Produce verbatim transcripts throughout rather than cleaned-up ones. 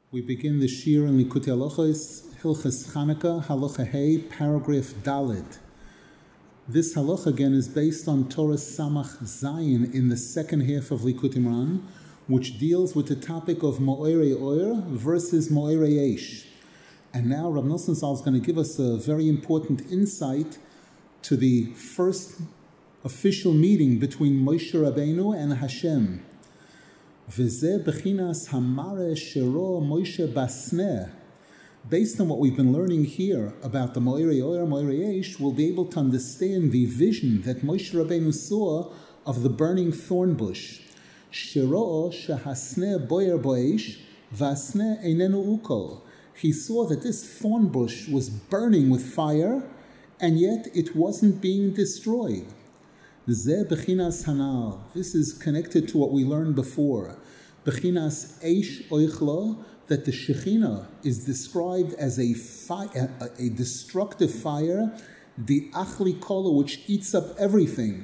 We begin the Shir in Likutei Halachos, Hilchas Chanukah, Halacha Hey, paragraph Daled. This halacha again is based on Torah Samach Zayin in the second half of Likutei Moharan, which deals with the topic of Mo'erei Oyer versus Mo'erei Eish. And now Rav Nosson Zal is going to give us a very important insight to the first official meeting between Moshe Rabbeinu and Hashem. Based on what we've been learning here about the Mo'erei Oyer, Mo'erei Eish, we'll be able to understand the vision that Moshe Rabbeinu saw of the burning thorn bush. He saw that this thorn bush was burning with fire, and yet it wasn't being destroyed. This is connected to what we learned before. Bechinas Eish Oichla, that the Shekhinah is described as a, fi- a, a destructive fire, the Achli Kola, which eats up everything.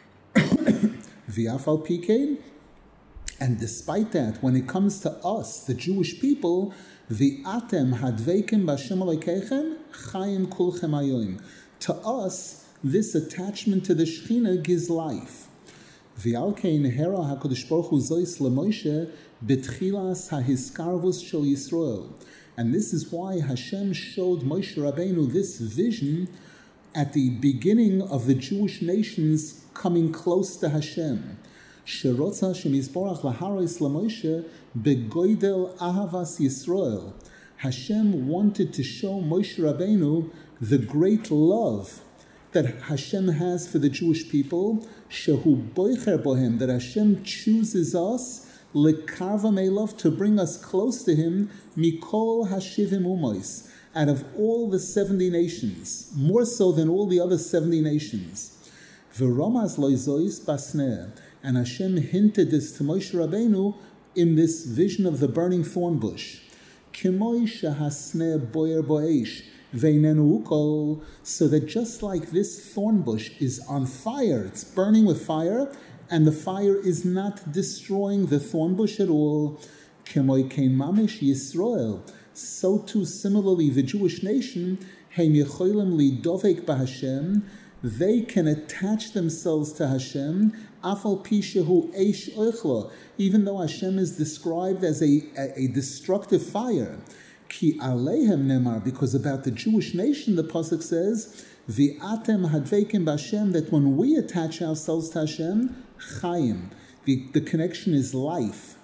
V'afal Pikein, and despite that, when it comes to us, the Jewish people, V'atem hadveikim b'Hashem Elokeichem chayim kulchem hayoim. To us, this attachment to the Shekhinah gives life. V'alkein hera HaKadosh Baruch Hu zois leMoshe b'tchilas hahiskarvus shel Yisrael. And this is why Hashem showed Moshe Rabbeinu this vision at the beginning of the Jewish nations coming close to Hashem. Sherotza Hashem Yisborach laharos leMoshe begoidel ahavas Yisrael. Hashem wanted to show Moshe Rabbeinu the great love that Hashem has for the Jewish people, shehu boicher bohem, that Hashem chooses us, lekarva meilov, to bring us close to Him, mikol hashivim umois, out of all the seventy nations, more so than all the other seventy nations. V'romaz loizois basner, and Hashem hinted this to Moshe Rabbeinu in this vision of the burning thorn bush. Kimoi shehasner boyer boeish, so that just like this thorn bush is on fire, it's burning with fire, and the fire is not destroying the thorn bush at all, so too similarly the Jewish nation, they can attach themselves to Hashem, even though Hashem is described as a, a, a destructive fire. Ki aleihem nemar, because about the Jewish nation, the pasuk says, "V'atem hadveikim b'Hashem," that when we attach ourselves to Hashem, chayim, the, the connection is life.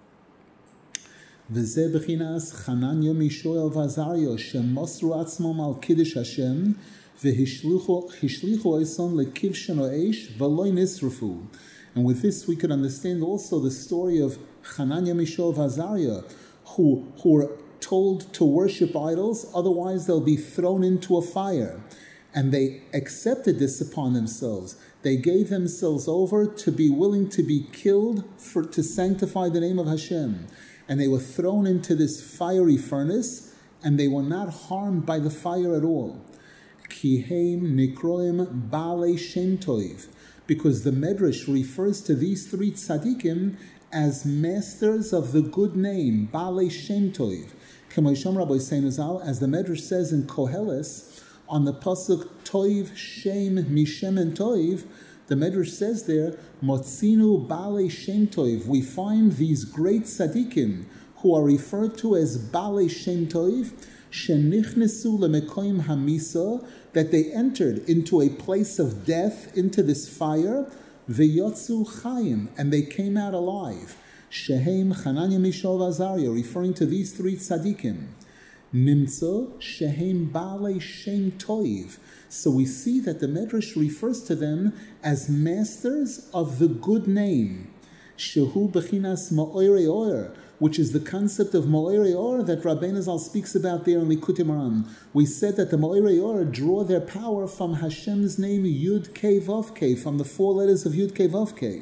V'zeh b'chinas Chananya Mishoel v'Azarya shemosru atzmom al kiddush Hashem v'hishlichu oison lekivshen oeish v'loy nisrufu. And with this, we could understand also the story of Chananya Mishoel v'Azarya, who who were told to worship idols, otherwise they'll be thrown into a fire. And they accepted this upon themselves. They gave themselves over to be willing to be killed for to sanctify the name of Hashem. And they were thrown into this fiery furnace, and they were not harmed by the fire at all. Kiheim nikroim baalei shem tov, because the Medrash refers to these three tzaddikim as masters of the good name, baalei shem tov. As the Medrash says in Koheles, on the pasuk Toiv Shem Mishem and Toiv, the Medrash says there, Motzinu Baalei Shem Toiv. We find these great tzaddikim who are referred to as Baalei Shem Toiv, Shenichnesu lemekoim hamisa, that they entered into a place of death, into this fire, v'yotzu chayim, and they came out alive. Shehem Chananya Mishoel v'Azarya, referring to these three tzaddikim. Nimtzo Shehem Baalei Shem Toiv. So we see that the Medrash refers to them as masters of the good name. Shehu Bechinas Mo'erei Oyer, which is the concept of Mo'erei Oyer that Rabbeinu Zal speaks about there in Likutei Moharan. We said that the Mo'erei Oyer draw their power from Hashem's name Yud Kei Vav Kei, from the four letters of Yud Kei Vav Kei.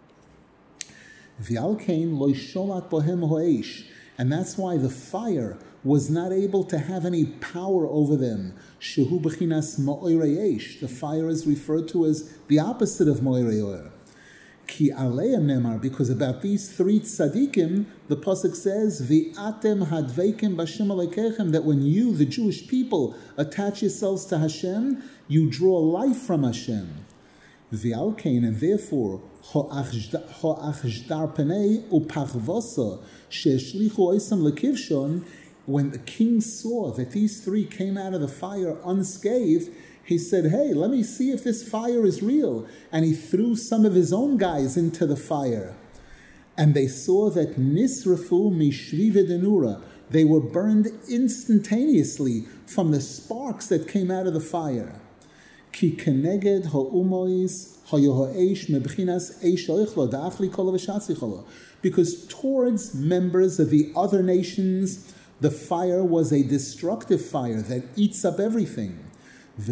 And that's why the fire was not able to have any power over them. Shehu b'chinas mo'erei eish. The fire is referred to as the opposite of mo'erei oyer. Ki aleim nemar, because about these three tzaddikim, the pasuk says, "V'atem hadveikim b'Hashem Elokeichem," that when you, the Jewish people, attach yourselves to Hashem, you draw life from Hashem. V'alkein, and therefore, ho'achdar penei upachvosa she'eshlichu oisam lekivshon. When the king saw that these three came out of the fire unscathed, he said, hey, let me see if this fire is real. And he threw some of his own guys into the fire. And they saw that nisrafu mishvive denura. They were burned instantaneously from the sparks that came out of the fire. Ki keneged ha'umois ha'yoha'esh mebchinas eish oichlo da'achli kola v'shatzi chola. Because towards members of the other nations, the fire was a destructive fire that eats up everything. And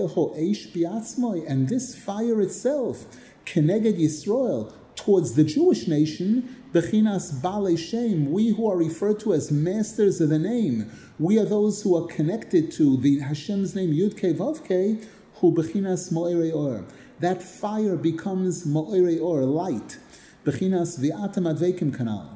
this fire itself, Keneged Yisrael, towards the Jewish nation, Bechinas Balei Shem, we who are referred to as masters of the name, we are those who are connected to the Hashem's name Yud Kei Vav Kei, Hu Bechinas Mo'erei Or. That fire becomes Mo'erei Or, light. Bechinas V'atem Adveikim Kanal.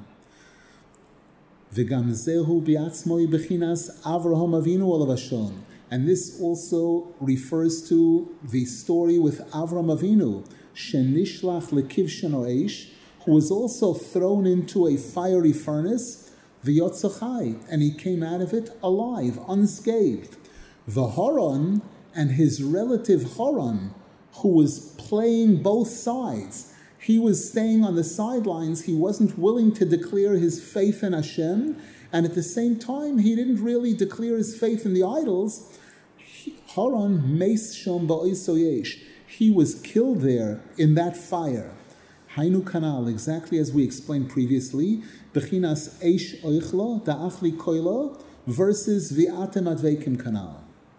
V'gam Zehu B'atzmoi Bechinas Avraham Avinu Olavashon. And this also refers to the story with Avram Avinu, Shenishlach lekivshan oish, who was also thrown into a fiery furnace, v'yotzachai, and he came out of it alive, unscathed. V'Haron, and his relative Haran, who was playing both sides. He was staying on the sidelines. He wasn't willing to declare his faith in Hashem, and at the same time, he didn't really declare his faith in the idols. Haran meis shom ba'oisoyesh. He was killed there in that fire. Hainu kanal, exactly as we explained previously, bechinas eish oichlo da'achli koilo versus v'atem adveikim kanal.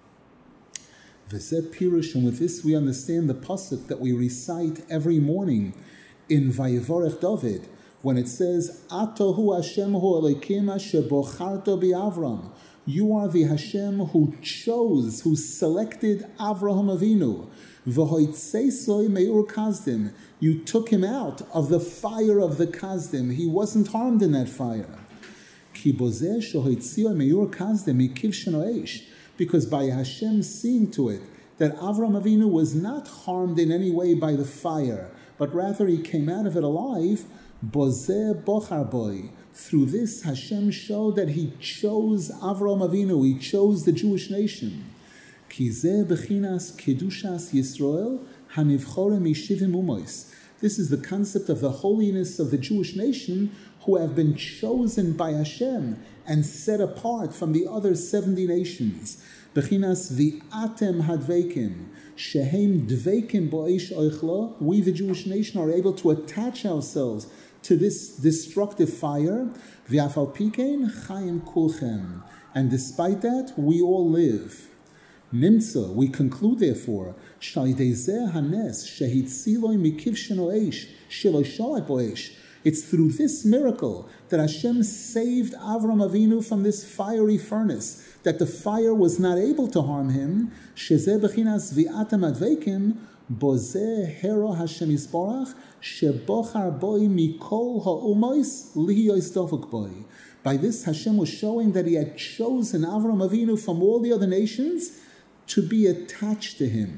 V'zeh pirush, and with this we understand the pasuk that we recite every morning in Vayevorech David, when it says, Atohu Hashem hu Elokim asher bocharto bi'Avram. You are the Hashem who chose, who selected Avraham Avinu. V'hoitzeisoi me'ur kazdim. You took him out of the fire of the kazdim. He wasn't harmed in that fire. Ki bozeh shohoitzio me'ur kazdim mikivshan oesh. Because by Hashem seeing to it that Avraham Avinu was not harmed in any way by the fire, but rather he came out of it alive, bozeh bochar boy. Through this, Hashem showed that he chose Avraham Avinu, he chose the Jewish nation. Kizeh bechinas kedushas Yisrael hanivchore mishivim umois. This is the concept of the holiness of the Jewish nation, who have been chosen by Hashem and set apart from the other seventy nations. Bechinas v'atem hadveikim shehem dveikim bo'esh oichlo. We, the Jewish nation, are able to attach ourselves to this destructive fire. V'afal pikein chayim kulchem. And despite that, we all live. Nimtza, we conclude therefore, Shaydezeh hanes shehitziloi mikivshen oesh shelo shalat bo'esh. It's through this miracle that Hashem saved Avram Avinu from this fiery furnace, that the fire was not able to harm him. Shezeh bechinas v'atem adveikim bozeh hero Hashem yisborach shebochar boi mikol ha'umois lihiyois dofuk boi. By this, Hashem was showing that he had chosen Avram Avinu from all the other nations to be attached to him.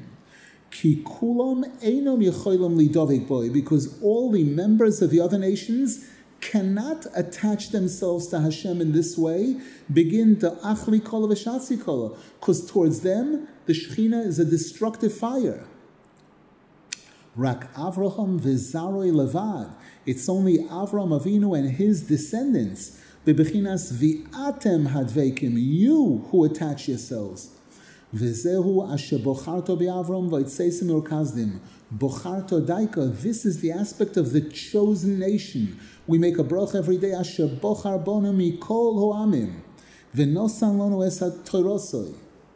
Ki kulam einom yecholim lidovek boi, because all the members of the other nations cannot attach themselves to Hashem in this way, begin to achli kola v'shatzi kola, because towards them, the Shekhinah is a destructive fire. Rak Avraham v'zaroi levad. It's only Avram Avinu and his descendants. Bebechinas v'atem hadveikim. You who attach yourselves. V'zehu asher bocharto bi'Avram v'yitzeisim urkazdim. Bocharto daika. This is the aspect of the chosen nation. We make a bracha every day. Asher bochar bono mikol ho'amim. V'nosan lono esad toirosoi.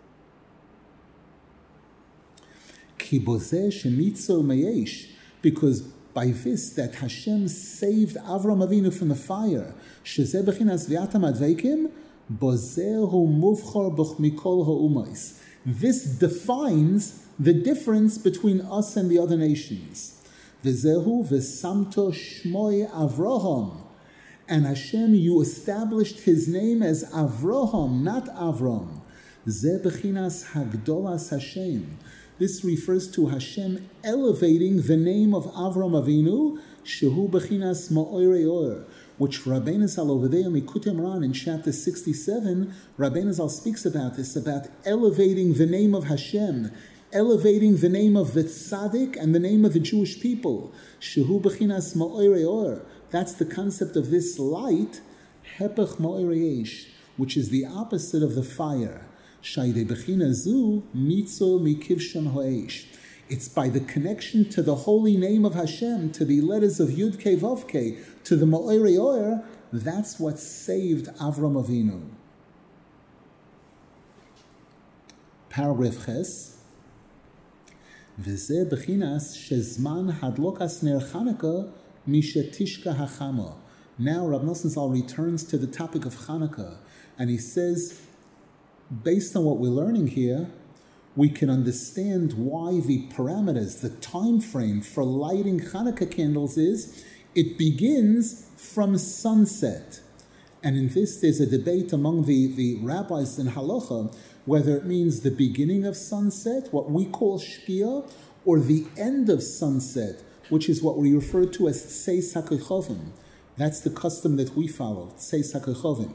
Because by this that Hashem saved Avram Avinu from the fire, this defines the difference between us and the other nations. V'zehu v'samto shmoi Avraham. And Hashem, you established his name as Avraham, not Avram. Ze bechinas hagdolas Hashem. This refers to Hashem elevating the name of Avram Avinu, shehu bechinas ma'orei or, which Rabbeinu Zal over there in Likutei Moharan in chapter sixty-seven, Rabbeinu Zal speaks about this, about elevating the name of Hashem, elevating the name of the tzaddik and the name of the Jewish people. Shehu bechinas ma'orei or. That's the concept of this light, hepech ma'orei eish, which is the opposite of the fire. Shaydei bechina zu nitzo mikivshon ha'eish. It's by the connection to the holy name of Hashem, to the letters of Yud Kei Vav Kei, to the Ma'orei Or, that's what saved Avram Avinu. Paragraph Ches. V'zeh bechinas shezman hadlokas ner Chanukah mishetishka hachama. Now Rav Nosson Zal returns to the topic of Chanukah, and he says, based on what we're learning here, we can understand why the parameters, the time frame for lighting Hanukkah candles is, it begins from sunset. And in this, there's a debate among the, the rabbis in Halacha, whether it means the beginning of sunset, what we call Shkia, or the end of sunset, which is what we refer to as Tseis HaKochovim. That's the custom that we follow, Tseis HaKochovim,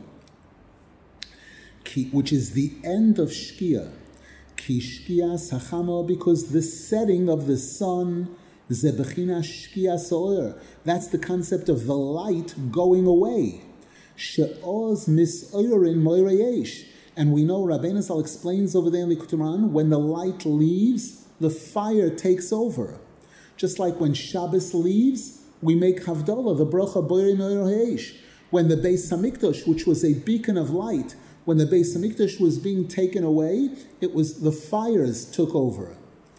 which is the end of Shkia. Ki Shkia Sachama, because the setting of the sun, Zebechina Shkia So'er, that's the concept of the light going away. She'oz Mis'oyerin Moireyesh. And we know Rabbeinu Zal explains over there in Likutei Moharan, when the light leaves, the fire takes over. Just like when Shabbos leaves, we make Havdalah, the Bracha Boirim Moireyesh. When the Beis Hamikdash, which was a beacon of light, when the Beis Hamikdash was being taken away, it was the fires took over.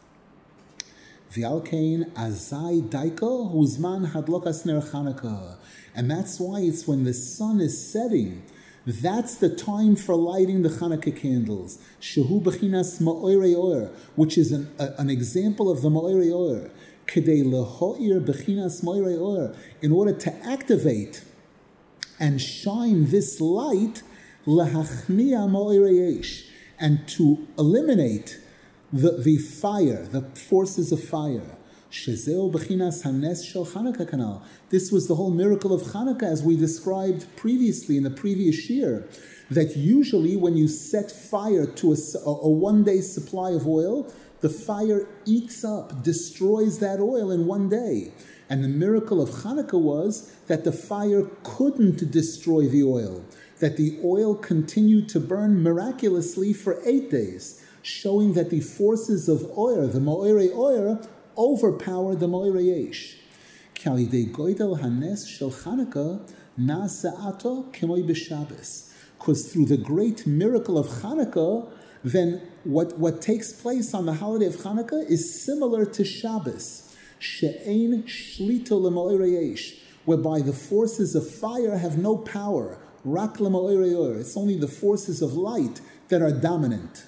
V'alkein azai daiko huzman hadlokas ner Chanukah. And that's why it's when the sun is setting, that's the time for lighting the Chanukah candles. Shehu bechinas ma'orei or, which is an, a, an example of the ma'orei or. Kedei leho'ir bechinas ma'orei or, in order to activate and shine this light, lahachnia ma'orei eish, and to eliminate the, the fire, the forces of fire. Shezeo bechinas hanes shel Chanukah kanal. This was the whole miracle of Chanukah, as we described previously in the previous year, that usually when you set fire to a, a one-day supply of oil, the fire eats up, destroys that oil in one day. And the miracle of Chanukah was that the fire couldn't destroy the oil, that the oil continued to burn miraculously for eight days, showing that the forces of oil, the Ma'orei Or, overpowered the Ma'orei Eish. Because through the great miracle of Chanukah, then what, what takes place on the holiday of Chanukah is similar to Shabbos, she'ein shlito l'ma'orei eish, whereby the forces of fire have no power, rak l'ma'orei or. It's only the forces of light that are dominant.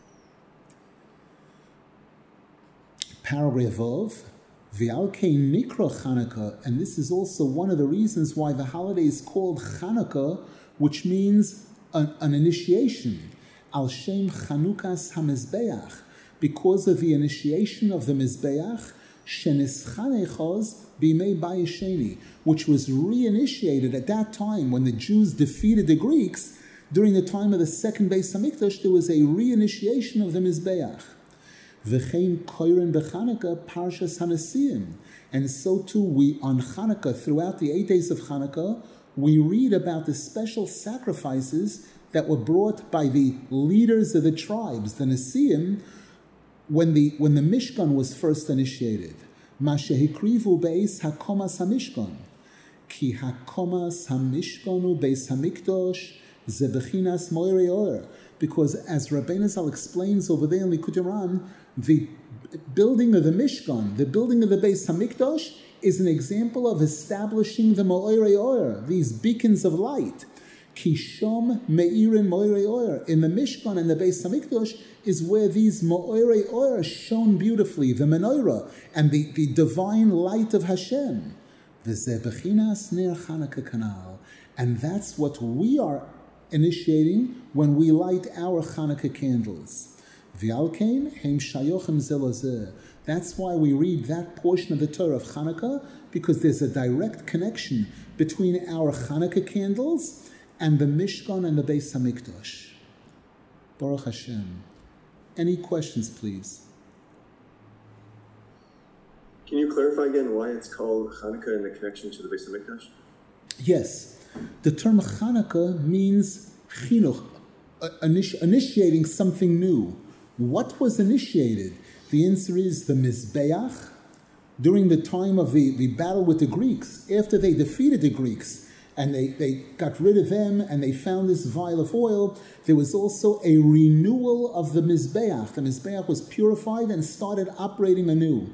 Paragraph of V'alkei nikra Chanukah, and this is also one of the reasons why the holiday is called Chanukah, which means an, an initiation. Al Shem Chanukas HaMizbeach, because of the initiation of the Mizbeach, Shenischanechoz Bimei Bayesheni, which was reinitiated at that time when the Jews defeated the Greeks. During the time of the second Beis Hamikdash, there was a reinitiation of the Mizbeach. V'chein koiren b'Chanukah Parshas HaNesiim, and so too we on Chanukah, throughout the eight days of Chanukah, we read about the special sacrifices that were brought by the leaders of the tribes, the Nesiim, when the when the Mishkan was first initiated. Ma shehikrivu beis hakomas hamishkan, ki hakomas hamishkanu beis hamikdosh ze bechinas moirei or. Because as Rabbeinu Zal explains over there in Likutei Moharan, the building of the Mishkan, the building of the Beis Hamikdash, is an example of establishing the Moirei Or, these beacons of light. Kishom Meirin Moirei Oyer. In the Mishkan and the Beis Hamikdash is where these Moirei Oyer shone beautifully, the menorah and the, the divine light of Hashem. V'zeh bechinas ner Chanukah kanal. And that's what we are initiating when we light our Chanukah candles. V'alkein heim shayochem zeh lezeh. That's why we read that portion of the Torah of Chanukah, because there's a direct connection between our Chanukah candles and the Mishkan and the Beis Hamikdash. Baruch Hashem. Any questions, please? Can you clarify again why it's called Chanukah in the connection to the Beis Hamikdash? Yes. The term Chanukah means chinuch, initi- initiating something new. What was initiated? The answer is the Mizbeach. During the time of the, the battle with the Greeks, after they defeated the Greeks, and they, they got rid of them, and they found this vial of oil, there was also a renewal of the Mizbeach. The Mizbeach was purified and started operating anew.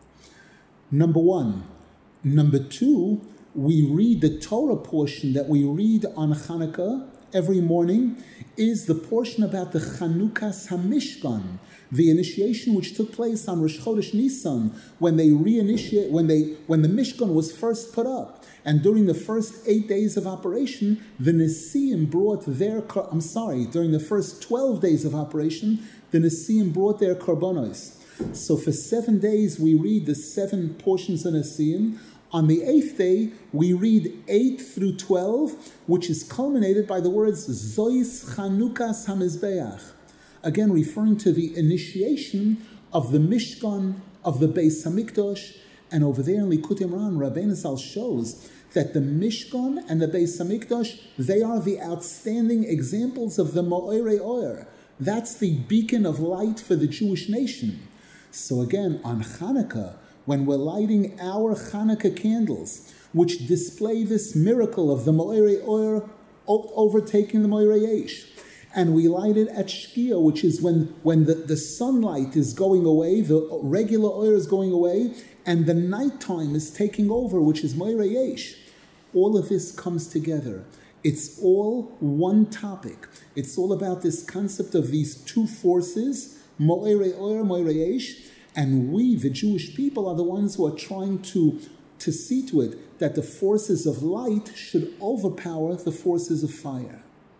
Number one. Number two, we read the Torah portion that we read on Chanukah every morning is the portion about the Chanukas HaMishkan, the initiation which took place on Rosh Chodesh Nisan when they reinitiate, when they when the Mishkan was first put up. And during the first eight days of operation, the Nesiim brought their, I'm sorry, during the first twelve days of operation, the Nesiim brought their korbanos. So for seven days, we read the seven portions of Nesiim. On the eighth day, we read eight through twelve, which is culminated by the words, Zois Chanukas HaMizbeach. Again, referring to the initiation of the Mishkan, of the Beis Hamikdash. And over there in Likutei Moharan, Rabbeinu Zal shows that the Mishkan and the Beis Hamikdash, they are the outstanding examples of the Mo'orei Oyer. That's the beacon of light for the Jewish nation. So again, on Chanukah, when we're lighting our Chanukah candles, which display this miracle of the Mo'orei Oyer overtaking the Moirei Eish, and we light it at Shkia, which is when, when the, the sunlight is going away, the regular oil is going away, and the nighttime is taking over, which is Moirei Eish. All of this comes together. It's all one topic. It's all about this concept of these two forces, Moirei Oyer, Moirei Eish, and we, the Jewish people, are the ones who are trying to, to see to it that the forces of light should overpower the forces of fire.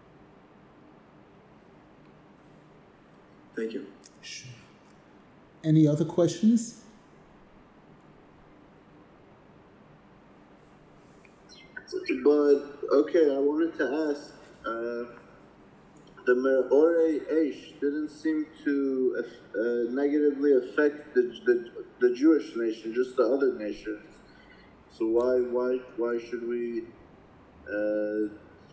Thank you. Sure. Any other questions? But, okay, I wanted to ask, uh, the Me'orei Eish didn't seem to uh, negatively affect the, the the Jewish nation, just the other nations. So why why why should we uh,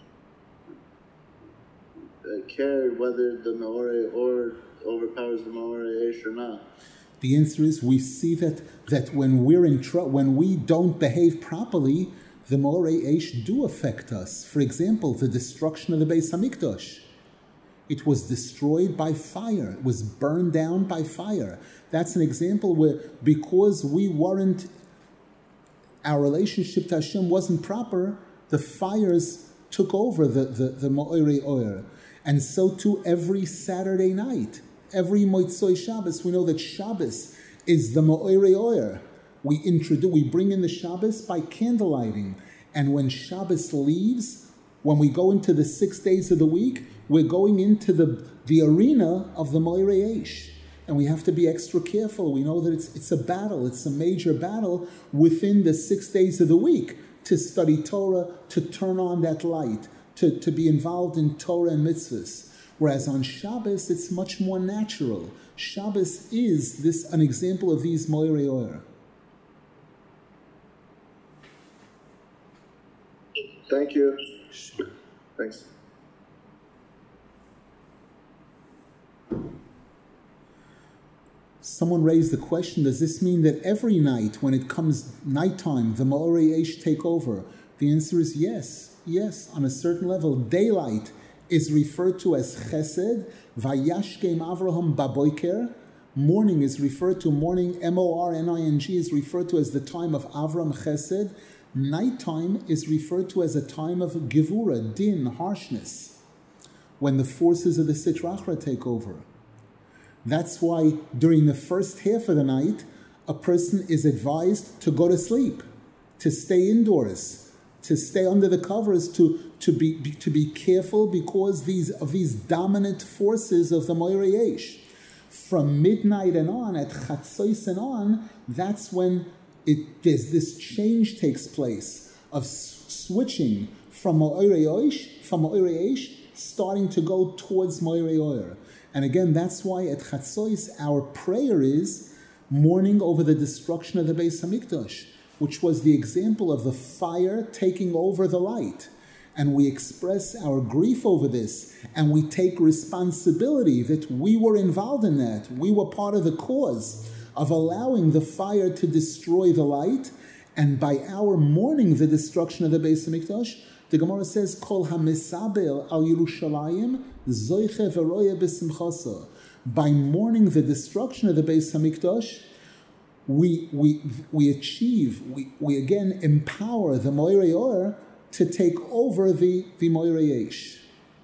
uh, care whether the Me'orei or overpowers the Me'orei Eish or not? The answer is we see that that when we're in tr- when we don't behave properly, the Mo'orei Eish do affect us. For example, the destruction of the Beis Hamikdash. It was destroyed by fire. It was burned down by fire. That's an example where, because we weren't, our relationship to Hashem wasn't proper, the fires took over the, the, the Mo'orei Oyer. And so too every Saturday night, every Motzoi Shabbos, we know that Shabbos is the Mo'orei Oyer. We introduce, we bring in the Shabbos by candlelighting. And when Shabbos leaves, when we go into the six days of the week, we're going into the, the arena of the Moirei Eish. And we have to be extra careful. We know that it's it's a battle. It's a major battle within the six days of the week to study Torah, to turn on that light, to, to be involved in Torah and mitzvahs. Whereas on Shabbos, it's much more natural. Shabbos is this an example of these Moirei Oyer. Thank you. Thanks. Someone raised the question, does this mean that every night when it comes nighttime, the Mo'orei Eish take over? The answer is yes. Yes, on a certain level. Daylight is referred to as chesed. Vayashkem Avraham baboiker. Morning is referred to, morning, M O R N I N G, is referred to as the time of Avram chesed. Nighttime is referred to as a time of gevura, din, harshness, when the forces of the Sitra Achra take over. That's why during the first half of the night, a person is advised to go to sleep, to stay indoors, to stay under the covers, to, to be to be careful because these of these dominant forces of the Moirei Eish. From midnight and on, at Chatzos and on, that's when it there's this change takes place of s- switching from Moirei Eish, from Moirei Eish, starting to go towards Moirei Oyer. And again, that's why at Chatzos our prayer is mourning over the destruction of the Beis Hamikdash, which was the example of the fire taking over the light. And we express our grief over this, and we take responsibility that we were involved in that. We were part of the cause of allowing the fire to destroy the light, and by our mourning the destruction of the Beis Hamikdash, the Gemara says, Kol ha-misabel al Yerushalayim zoiche v'roye b'simchasa. By mourning the destruction of the Beis Hamikdash, we we we achieve, we, we again empower the Moirei Or to take over the, the Moirei Eish.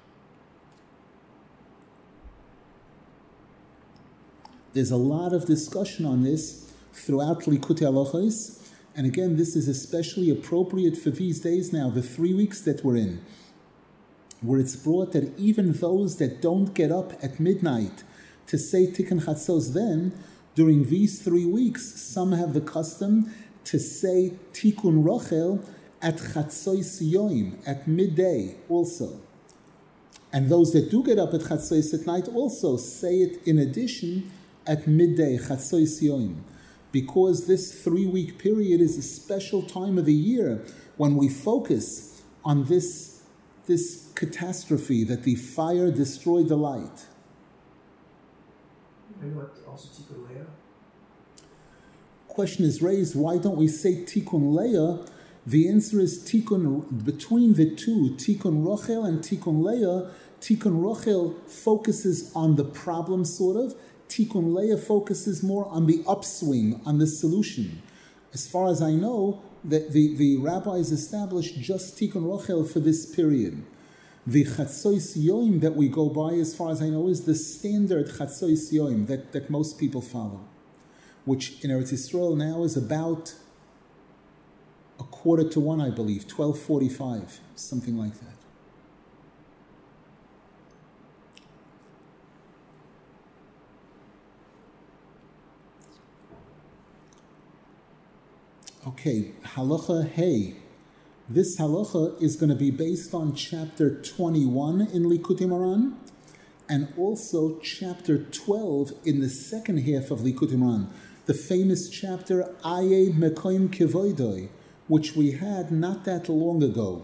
There's a lot of discussion on this throughout Likutei Halachos, and again, this is especially appropriate for these days now, the three weeks that we're in, where it's brought that even those that don't get up at midnight to say Tikkun Chatzos then, during these three weeks, some have the custom to say Tikkun Rochel at Chatzos Yoim, at midday also. And those that do get up at Chatzos at night also say it in addition at midday, Chatzos Yoim. Because this three-week period is a special time of the year when we focus on this, this catastrophe that the fire destroyed the light. And what, also Tikkun Leah? Question is raised, why don't we say Tikkun Leah? The answer is Tikkun, between the two, Tikkun Rochel and Tikkun Leah, Tikkun Rochel focuses on the problem, sort of. Tikkun Leah focuses more on the upswing, on the solution. As far as I know, the, the, the rabbis established just Tikkun Rochel for this period. The Chatzos Yoim that we go by, as far as I know, is the standard Chatzos Yoim that, that most people follow, which in Eretz Yisrael now is about a quarter to one, I believe, twelve forty-five, something like that. Okay, Halacha Hey. This halacha is going to be based on chapter twenty-one in Likutei Moharan, and also chapter twelve in the second half of Likutei Moharan, the famous chapter Aye Mekoim Kevoidoi, which we had not that long ago.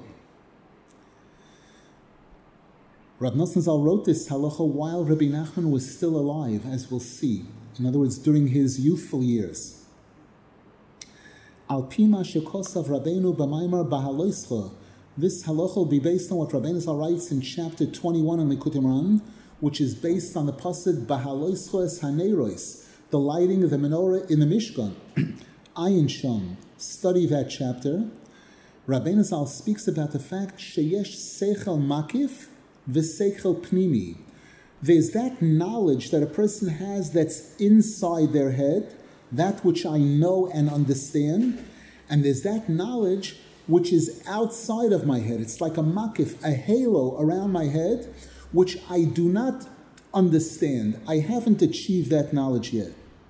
Rab Nosson Zal wrote this halacha while Rabbi Nachman was still alive, as we'll see. In other words, during his youthful years. Al Pima Shekosav Rabbeinu B'Maimar Bahaloischa. This halacha will be based on what Rabbeinu Zal writes in chapter twenty-one in Likutei Moharan, which is based on the pasuk Bahaloischa es Haneiros, the lighting of the menorah in the Mishkan. Ayin Sham. Study that chapter. Rabbeinu Zal speaks about the fact sheyesh seichel makif v'seichel pnimi. There's that knowledge that a person has that's inside their head, that which I know and understand, and there's that knowledge which is outside of my head. It's like a makif, a halo around my head, which I do not understand. I haven't achieved that knowledge yet.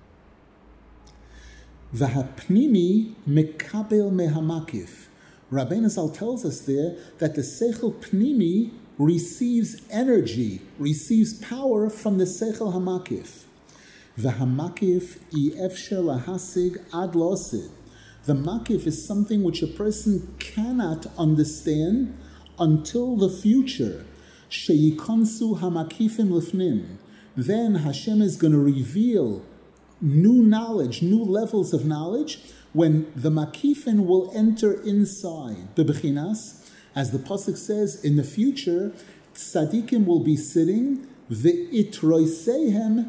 V'hapnimi mekabel mehamakif. Rabbeinu Zal tells us there that the seichel pnimi receives energy, receives power from the seichel hamakif. V'hamakif i efsher lahasig ad losid. The makif is something which a person cannot understand until the future. Sheyikonsu hamakifim lifnim. Then Hashem is going to reveal new knowledge, new levels of knowledge, when the makifin will enter inside. Bebechinas, as the pasuk says, in the future, tzadikim will be sitting, ve'itroisehem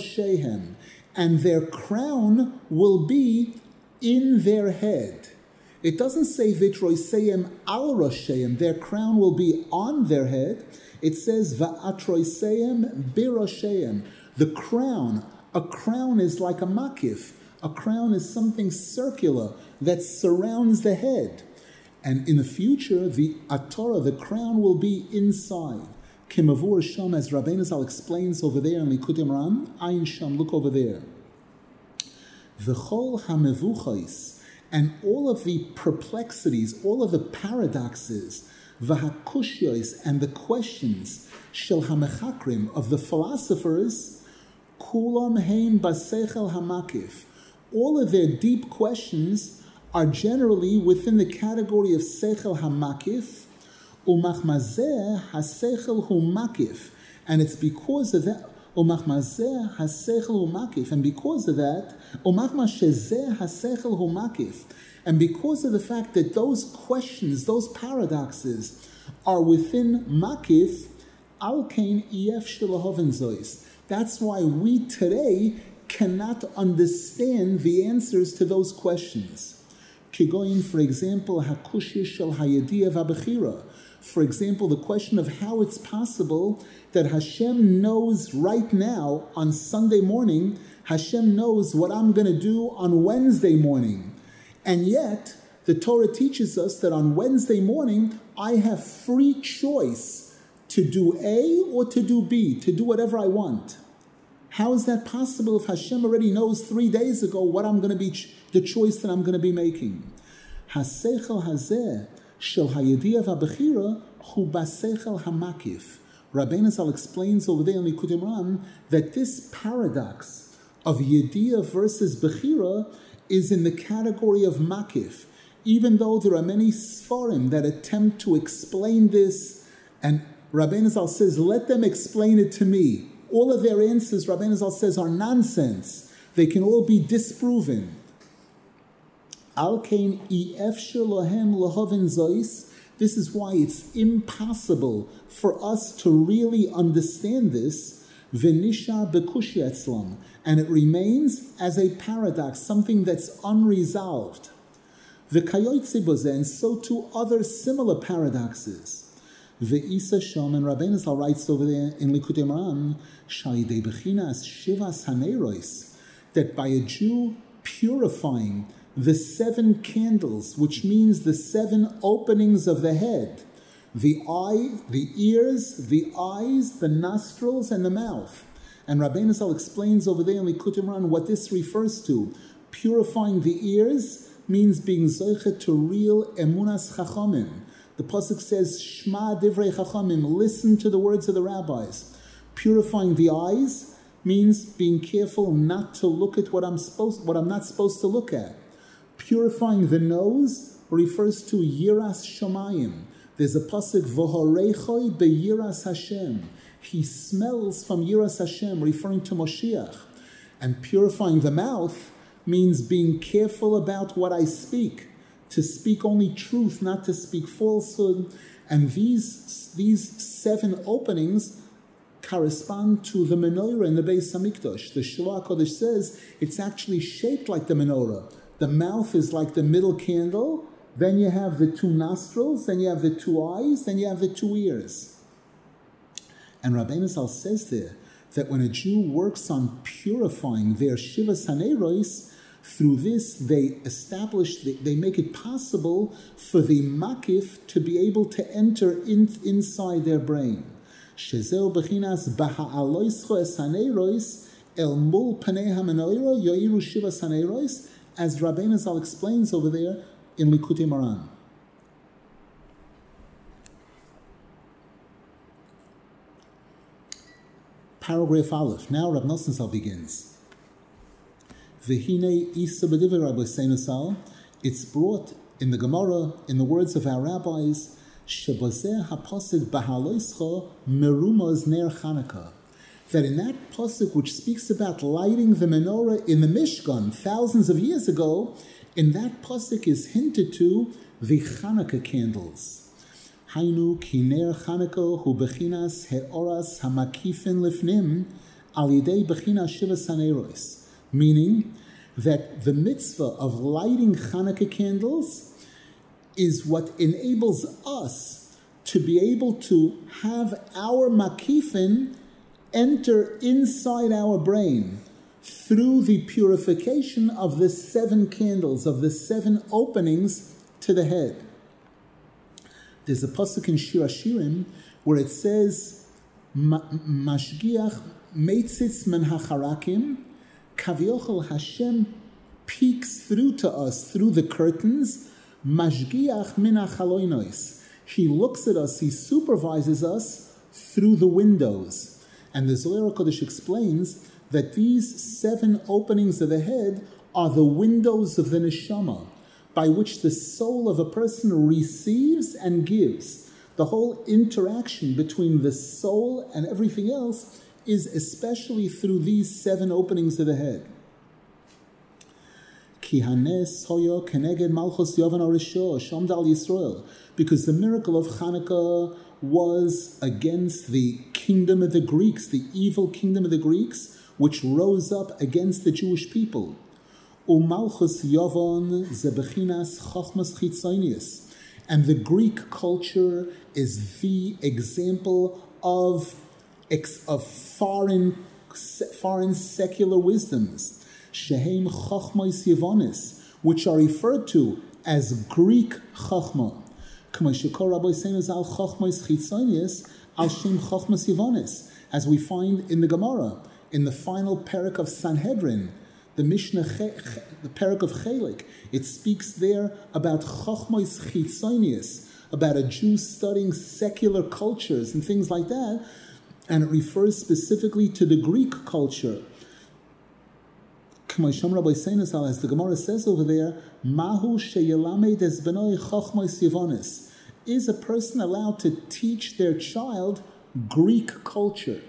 biroshehem, and their crown will be in their head. It doesn't say Vitroiseim al Rosheim, their crown will be on their head. It says Va'atroiseim birosheim, the crown. A crown is like a makif. A crown is something circular that surrounds the head. And in the future, the Atorah, the crown, will be inside. Kimavur Sham, as Rabbeinu Zal explains over there in Likutei Moharan, Ayin Sham, look over there. V'chol hamevuchais, and all of the perplexities, all of the paradoxes, v'hakushyos, and the questions, shel hamechakrim, of the philosophers, kulam heim basechel hamakif. All of their deep questions are generally within the category of sechel hamakif, umachmazeh hasechel hu makif, and it's because of that. Umachmazeh hasechel hu makif, and because of that, umachmazeh hasechel hu makif, and because of the fact that those questions, those paradoxes, are within makif, al kain ef shelahoven zois. That's why we today cannot understand the answers to those questions. Kigoyin, for example, hakushya shel hayediyah v'abechira. For example, the question of how it's possible that Hashem knows right now on Sunday morning, Hashem knows what I'm going to do on Wednesday morning. And yet, the Torah teaches us that on Wednesday morning, I have free choice to do A or to do B, to do whatever I want. How is that possible if Hashem already knows three days ago what I'm going to be, the choice that I'm going to be making? Hasechel hazeh shel hayediyah v'abechira hu basechel hamakif. Rabbeinu Zal explains over there in Likutei Moharan that this paradox of yediyah versus bechira is in the category of makif, even though there are many sfarim that attempt to explain this, and Rabbeinu Zal says, let them explain it to me. All of their answers, Rabbeinu Zal says, are nonsense. They can all be disproven. Al kain i'efshar lohem lahoven zois. This is why it's impossible for us to really understand this. V'nishar bekushya etzlam, and it remains as a paradox, something that's unresolved. V'kayotze bozeh, and so too other similar paradoxes. Ve'isa Shom, and Rabbeinu Zal writes over there in Likutei Moharan, Sha'idei bechinas shivas haneros, that by a Jew purifying the seven candles, which means the seven openings of the head, the eye, the ears, the eyes, the nostrils, and the mouth. And Rabbeinu Zal explains over there in Likutei Moharan what this refers to. Purifying the ears means being zoche to real emunas chachamim. The pasuk says, Shma divrei chachamim, listen to the words of the rabbis. Purifying the eyes means being careful not to look at what I'm supposed, what I'm not supposed to look at. Purifying the nose refers to yiras shamayim. There's a pasuk, V'horeichoi beyiras Hashem. He smells from yiras Hashem, referring to Moshiach. And purifying the mouth means being careful about what I speak, to speak only truth, not to speak falsehood. And these, these seven openings correspond to the menorah in the Beis Hamikdash. The Shloah HaKodesh says it's actually shaped like the menorah. The mouth is like the middle candle, then you have the two nostrils, then you have the two eyes, then you have the two ears. And Rabbeinu Zal says there that when a Jew works on purifying their shivas haneros, through this they establish, they, they make it possible for the makif to be able to enter in, inside their brain. Shezeu bechinas baha'aloischo es haneros el mul panei hamenorah yoiru shivas haneros, as Rabbeinu Zal explains over there in Likutei Moharan. Paragraph Aleph. Now Rab Nosson Zal begins. V'hinei isa b'divrei Rabbeinu Zal. It's brought in the Gemara, in the words of our rabbis, shebazeh hapasuk bahaloischa merumaz ner Chanukah. That in that pasuk which speaks about lighting the menorah in the Mishkan thousands of years ago, in that pasuk is hinted to the Chanukah candles. Hainu ki ner Chanukah hu bechinas he'oras hamakifin lifnim al yidei bechinas shivas haneros. Meaning that the mitzvah of lighting Chanukah candles is what enables us to be able to have our makifin enter inside our brain through the purification of the seven candles, of the seven openings to the head. There's a pasuk in Shir Hashirim where it says, Mashgiach meitzitz men hacharakim, kaviochel Hashem peeks through to us through the curtains, Mashgiach min hachaloinois. He looks at us, he supervises us through the windows. And the Zohar HaKadosh explains that these seven openings of the head are the windows of the neshama, by which the soul of a person receives and gives. The whole interaction between the soul and everything else is especially through these seven openings of the head. Because the miracle of Hanukkah was against the kingdom of the Greeks, the evil kingdom of the Greeks, which rose up against the Jewish people. Umalchus Yavon zebechinas chachmas chitzonius, and the Greek culture is the example of of foreign foreign secular wisdoms, shehem chachmas yavonis, which are referred to as Greek chachma. As we find in the Gemara, in the final parak of Sanhedrin, the Mishnah, the parak of Chelik, it speaks there about Chochmos Chitzonius, about a Jew studying secular cultures and things like that, and it refers specifically to the Greek culture. As the Gemara says over there, Mahu sheyelamed es benoi Chochmos Yivonis. Is a person allowed to teach their child Greek culture?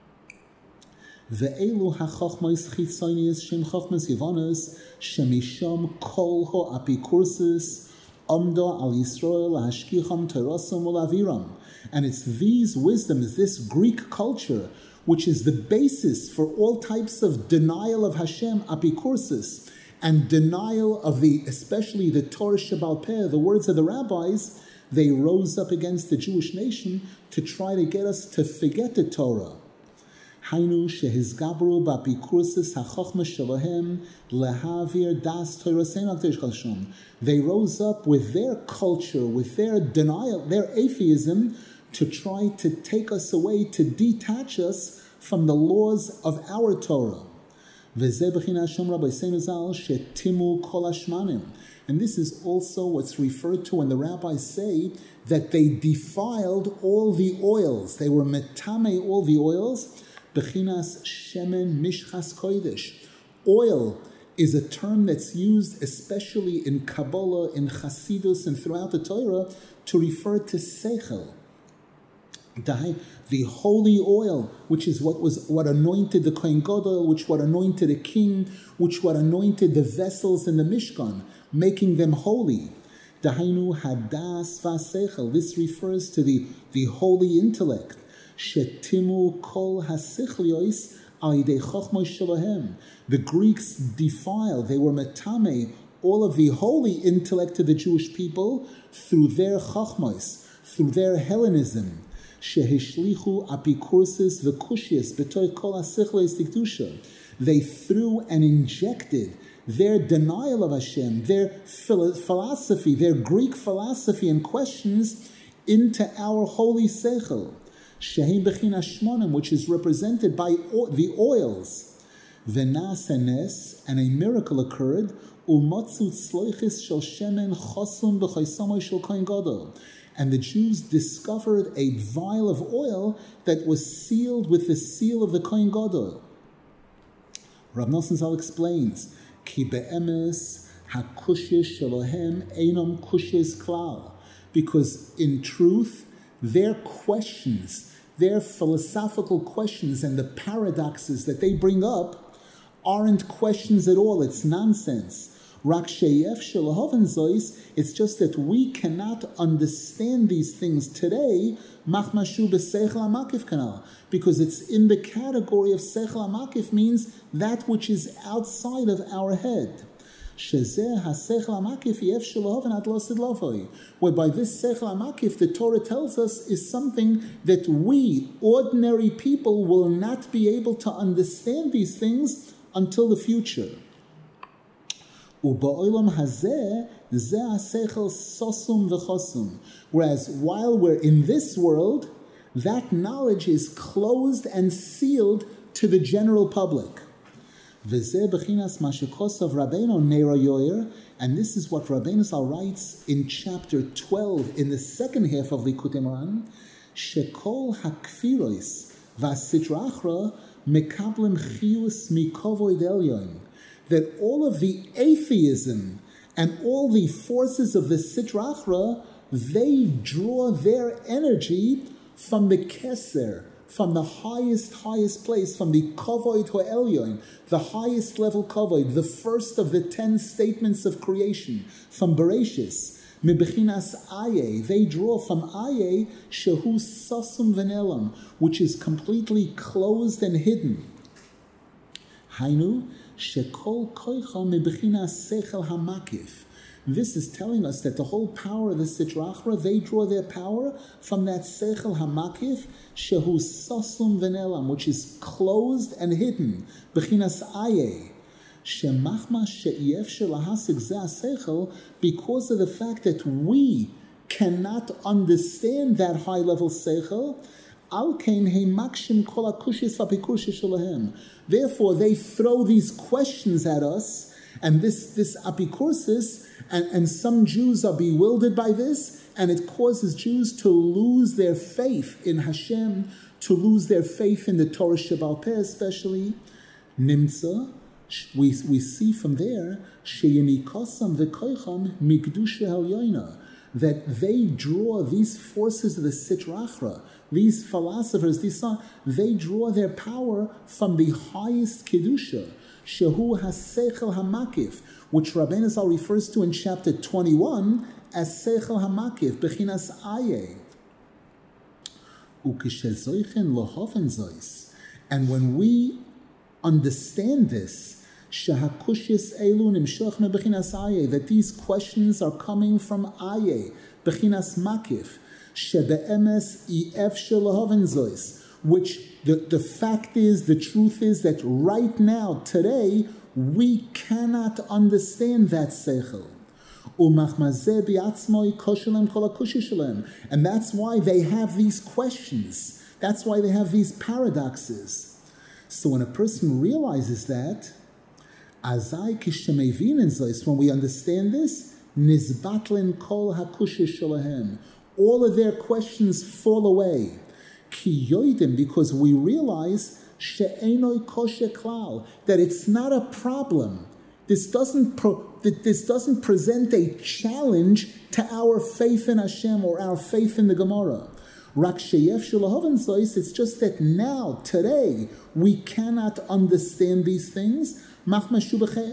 Ve'elu ha'chochmos chitzonius shem chochmos yivonos shemisham kol ha'apikursus omdo al Yisrael hashkicham terosam ulaviram. And it's these wisdoms, this Greek culture, which is the basis for all types of denial of Hashem, apikursus, and denial of the, especially the Torah Shebal Peh, the words of the rabbis. They rose up against the Jewish nation to try to get us to forget the Torah. Hainu shehizgabru ba'pikursus ha'chochma shelahem lehavir das Torah sein. They rose up with their culture, with their denial, their atheism, to try to take us away, to detach us from the laws of our Torah. And this is also what's referred to when the rabbis say that they defiled all the oils. They were metame all the oils. Bechinas shemen mishchas kodesh. Oil is a term that's used especially in Kabbalah, in Chasidus, and throughout the Torah to refer to seichel. The holy oil, which is what was what anointed the Kohen Gadol, which what anointed a king, which what anointed the vessels in the Mishkan, making them holy. Dahainu hadas v'aseichel. This refers to the, the holy intellect. Shetimu kol hasichliois al yidei chochmos shelahem. The Greeks defiled, they were metame, all of the holy intellect of the Jewish people through their chochmos, through their Hellenism. Shehishlichu apikursis v'kushias b'toy kol hasichliois tikdusha. They threw and injected their denial of Hashem, their philosophy, their Greek philosophy and questions into our holy seichel, shehem bechin hashmonim, which is represented by the oils. V'nas hanes, and a miracle occurred. Umatzu tzloichis shel shemen chosum b'chaysamay shel kohen gadol, and the Jews discovered a vial of oil that was sealed with the seal of the kohen gadol. Rav Nosson Zal explains, Ki be'emes hakushis shalohem einom kushis klal, because in truth, their questions, their philosophical questions and the paradoxes that they bring up aren't questions at all, it's nonsense. Rak sheyef shelahoven zois, it's just that we cannot understand these things today, machmashu b'seichel hamakif kanal, because it's in the category of seichel hamakif, means that which is outside of our head. whereby this sechel hamakif, the Torah tells us, is something that we, ordinary people, will not be able to understand these things until the future. Whereas while we're in this world, that knowledge is closed and sealed to the general public. And this is what Rabbeinu Zal writes in chapter twelve, in the second half of Likutei Moharan, Shekol hakfiros v'asitra achra mekablim chiyus mikovoid elyon, that all of the atheism and all the forces of the Sitra Achra, they draw their energy from the Keser, from the highest, highest place, from the Kavod Ha'elyon, the highest level Kavod, the first of the ten statements of creation, from Bereshis. Mebechinas Aye, they draw from Aye, Shehu Sasum Venelam, which is completely closed and hidden. Hainu, Shekol Koicha Mebechinas Sechel Hamakif. This is telling us that the whole power of the Sitra Achra, they draw their power from that Sechel Hamakif, Shehu Sasum Venelam, which is closed and hidden. Bechinas Aye. Shemachma She'ef Shelahasik Zeh Sechel, because of the fact that we cannot understand that high level Sechel, therefore they throw these questions at us, and this, this apikursis, and, and some Jews are bewildered by this, and it causes Jews to lose their faith in Hashem, to lose their faith in the Torah Sheba'al Peh especially. Nimtza, we, we see from there, sheyenikosam v'koicham mikdusha helyoina, that they draw these forces of the Sitra Achra, these philosophers, these they draw their power from the highest kedusha, shehu hasechel hamakif, which Rabbeinu Zal refers to in chapter twenty-one as sechel hamakif, bechinas aye. Ukeshezoichen lohofen zois, and when we understand this, Shahakushis Elu Nimshach me Bechinas Aye, that these questions are coming from Aye, Bechinas Makif, Shebe'emes Ef Shelahoven Zois, which the, the fact is, the truth is that right now, today, we cannot understand that Seichel. And that's why they have these questions. That's why they have these paradoxes. So when a person realizes that, Azai kishamevin in zois, when we understand this, nizbatlin kol hakushish shalahem, all of their questions fall away. Ki yoidim, because we realize she'enoi koshe klal, that it's not a problem. This doesn't pro, that this doesn't present a challenge to our faith in Hashem or our faith in the Gemara. Rak sheyef shalahoven zois, it's just that now, today, we cannot understand these things. Because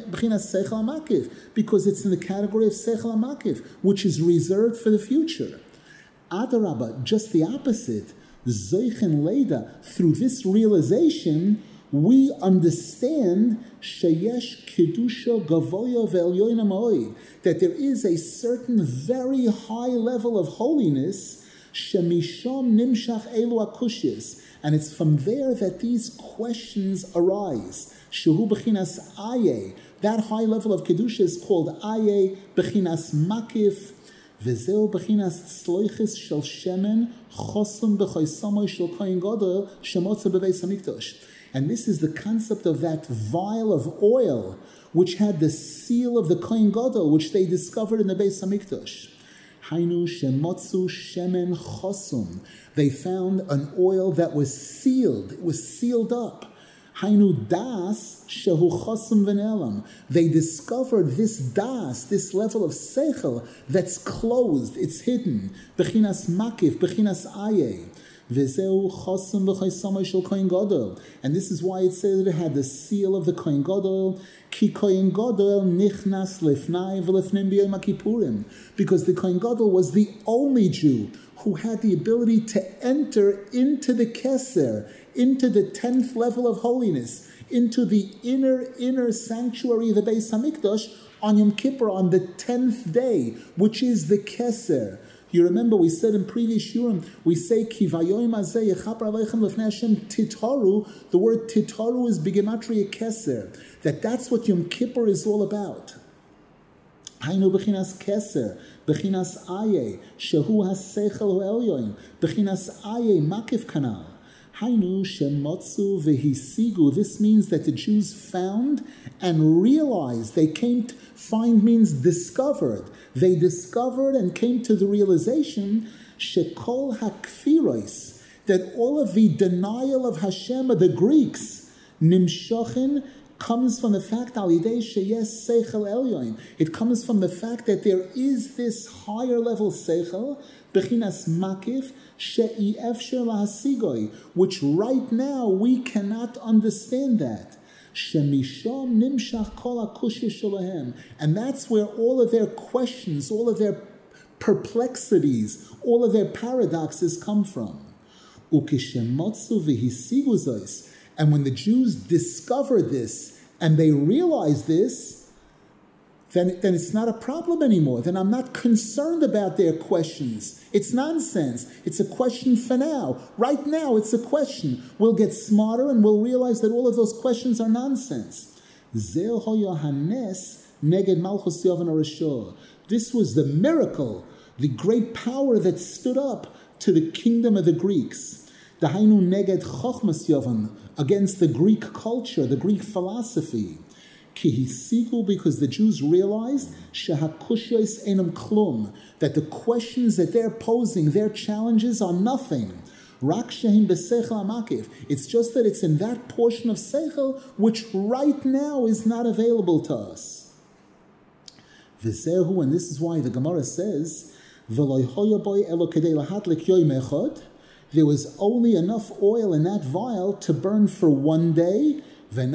it's in the category of Sechel HaMakif, which is reserved for the future. Adarabba, just the opposite. Zoichen Leda, through this realization, we understand Sheyesh Kedusha Gavoya Ve'elyoina Ma'od, that there is a certain very high level of holiness, Shemishom Nimshach Elu Akushis, and it's from there that these questions arise. Shehu Bechinas Aye, that high level of Kedusha is called Aye, Bechinas Makif, Vezeu Bechinas Tzloichis Shel Shemen, Chosum B'choisamoy Shel Kohen Gadol, Shemotza B'Beis HaMikdash. And this is the concept of that vial of oil, which had the seal of the Kohen Gadol, which they discovered in the Beis HaMikdash. Hainu Shemotzu Shemen Chosum. They found an oil that was sealed, it was sealed up. Hainu das shehu chosum v'nelam. They discovered this das, this level of seichel that's closed, it's hidden. Bechinas makif, bechinas aye. V'zeu chosum v'chaisamay shel kohen gadol. And this is why it says it had the seal of the kohen gadol. Ki kohen gadol nichnas lefnai v'lefnim b'yom kippurim. Because the kohen gadol was the only Jew who had the ability to enter into the keser, into the tenth level of holiness, into the inner, inner sanctuary of the Beis HaMikdash on Yom Kippur on the tenth day, which is the Keser. You remember we said in previous Shurim, we say, Ki vayoyim hazeh yechaper aleichem lefnei Hashem titaru. The word titaru is bigematria Keser. That that's what Yom Kippur is all about. Hainu bechinas Keser, bechinas Aye, shehu haseichel ho'elyoin, bechinas Aye makif kanal. Hainu shemotzu vehisigu. This means that the Jews found and realized. They came to find means discovered. They discovered and came to the realization shekol hakfiros, that all of the denial of Hashem of the Greeks, nimshochin, comes from the fact alidei sheyes seichel elyon. It comes from the fact that there is this higher level seichel, bechinas makif, she'i efsher lahasigoi, which right now we cannot understand that. Shemishom nimshach kol hakushya shalahem, and that's where all of their questions, all of their perplexities, all of their paradoxes come from. Ukishemotzu v'hisigu zois. And when the Jews discover this and they realize this, then, then it's not a problem anymore. Then I'm not concerned about their questions. It's nonsense. It's a question for now. Right now, it's a question. We'll get smarter and we'll realize that all of those questions are nonsense. This was the miracle, the great power that stood up to the kingdom of the Greeks. Dahainu neged chochmas yavan, against the Greek culture, the Greek philosophy. Kihisigu, because the Jews realized shehakushyos enam klum, that the questions that they're posing, their challenges are nothing. Rak shehim beseichel amakif. It's just that it's in that portion of seichel which right now is not available to us. V'zehu, and this is why the Gemara says, v'lo hoya boy elo kedei lahadlik yoyim echad. There was only enough oil in that vial to burn for one day, and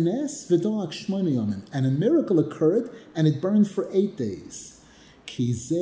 a miracle occurred, and it burned for eight days. Because